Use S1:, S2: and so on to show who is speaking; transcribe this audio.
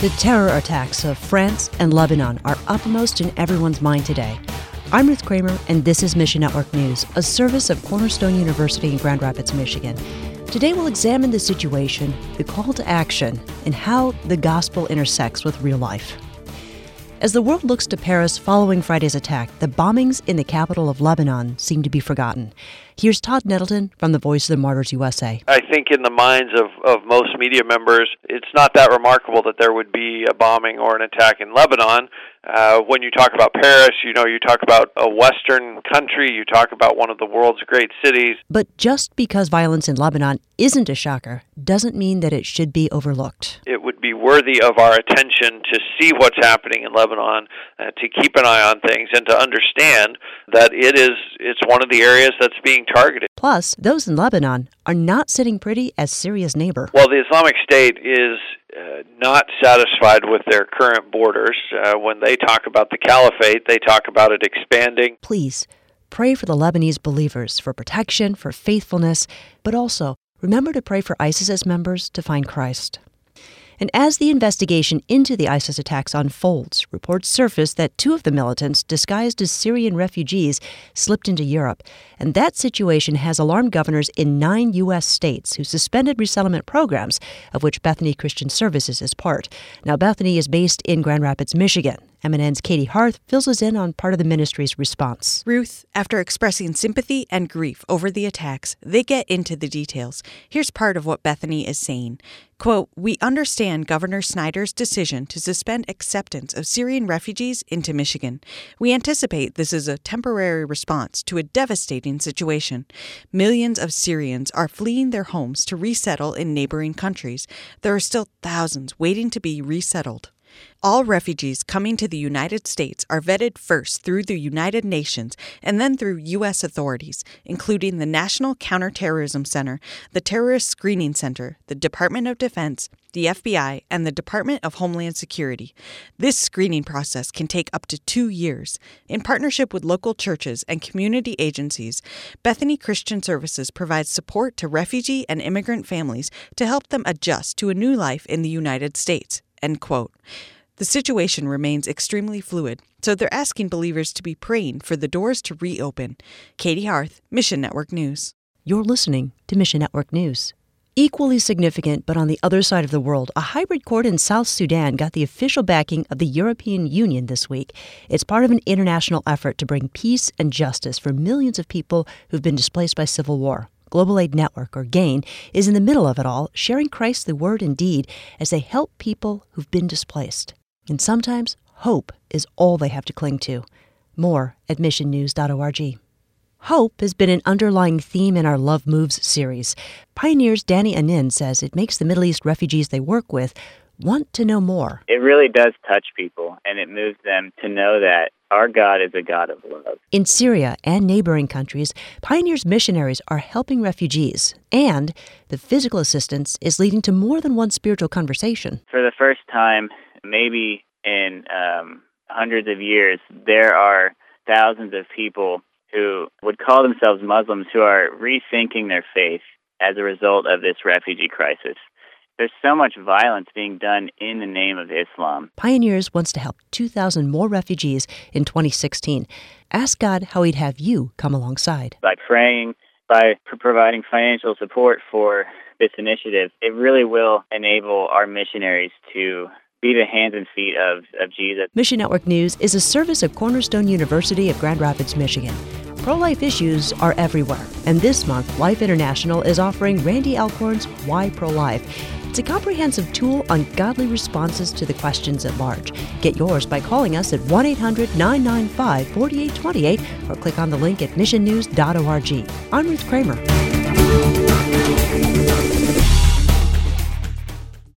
S1: The terror attacks of France and Lebanon are uppermost in everyone's mind today. I'm Ruth Kramer, and this is Mission Network News, a service of Cornerstone University in Grand Rapids, Michigan. Today we'll examine the situation, the call to action, and how the gospel intersects with real life. As the world looks to Paris following Friday's attack, the bombings in the capital of Lebanon seem to be forgotten. Here's Todd Nettleton from the Voice of the Martyrs USA.
S2: I think in the minds of most media members, it's not that remarkable that there would be a bombing or an attack in Lebanon. When you talk about Paris, you talk about a Western country, you talk about one of the world's great cities.
S1: But just because violence in Lebanon isn't a shocker doesn't mean that it should be overlooked.
S2: It would be worthy of our attention to see what's happening in Lebanon, to keep an eye on things, and to understand that it's one of the areas that's being targeted.
S1: Plus, those in Lebanon are not sitting pretty as Syria's neighbor.
S2: Well, the Islamic State is not satisfied with their current borders. When they talk about the caliphate, they talk about it expanding.
S1: Please pray for the Lebanese believers, for protection, for faithfulness, but also remember to pray for ISIS's members to find Christ. And as the investigation into the ISIS attacks unfolds, reports surface that two of the militants, disguised as Syrian refugees, slipped into Europe. And that situation has alarmed governors in 9 U.S. states who suspended resettlement programs, of which Bethany Christian Services is part. Now, Bethany is based in Grand Rapids, Michigan. MNN's Katie Harth fills us in on part of the ministry's response.
S3: Ruth, after expressing sympathy and grief over the attacks, they get into the details. Here's part of what Bethany is saying. Quote, "We understand Governor Snyder's decision to suspend acceptance of Syrian refugees into Michigan. We anticipate this is a temporary response to a devastating situation. Millions of Syrians are fleeing their homes to resettle in neighboring countries. There are still thousands waiting to be resettled. All refugees coming to the United States are vetted first through the United Nations and then through U.S. authorities, including the National Counterterrorism Center, the Terrorist Screening Center, the Department of Defense, the FBI, and the Department of Homeland Security. This screening process can take up to 2 years. In partnership with local churches and community agencies, Bethany Christian Services provides support to refugee and immigrant families to help them adjust to a new life in the United States." End quote. The situation remains extremely fluid, so they're asking believers to be praying for the doors to reopen. Katie Harth, Mission Network News.
S1: You're listening to Mission Network News. Equally significant, but on the other side of the world, a hybrid court in South Sudan got the official backing of the European Union this week. It's part of an international effort to bring peace and justice for millions of people who've been displaced by civil war. Global Aid Network, or GAIN, is in the middle of it all, sharing Christ the Word and deed as they help people who've been displaced. And sometimes hope is all they have to cling to. More at missionnews.org. Hope has been an underlying theme in our Love Moves series. Pioneers Danny Anin says it makes the Middle East refugees they work with want to know more.
S4: It really does touch people, and it moves them to know that our God is a God of love.
S1: In Syria and neighboring countries, Pioneers missionaries are helping refugees, and the physical assistance is leading to more than one spiritual conversation.
S4: For the first time, maybe in hundreds of years, there are thousands of people who would call themselves Muslims who are rethinking their faith as a result of this refugee crisis. There's so much violence being done in the name of Islam.
S1: Pioneers wants to help 2,000 more refugees in 2016. Ask God how He'd have you come alongside.
S4: By praying, by providing financial support for this initiative, it really will enable our missionaries to be the hands and feet of Jesus.
S1: Mission Network News is a service of Cornerstone University of Grand Rapids, Michigan. Pro-life issues are everywhere, and this month, Life International is offering Randy Alcorn's Why Pro-Life. It's a comprehensive tool on godly responses to the questions at large. Get yours by calling us at 1-800-995-4828 or click on the link at missionnews.org. I'm Ruth Kramer.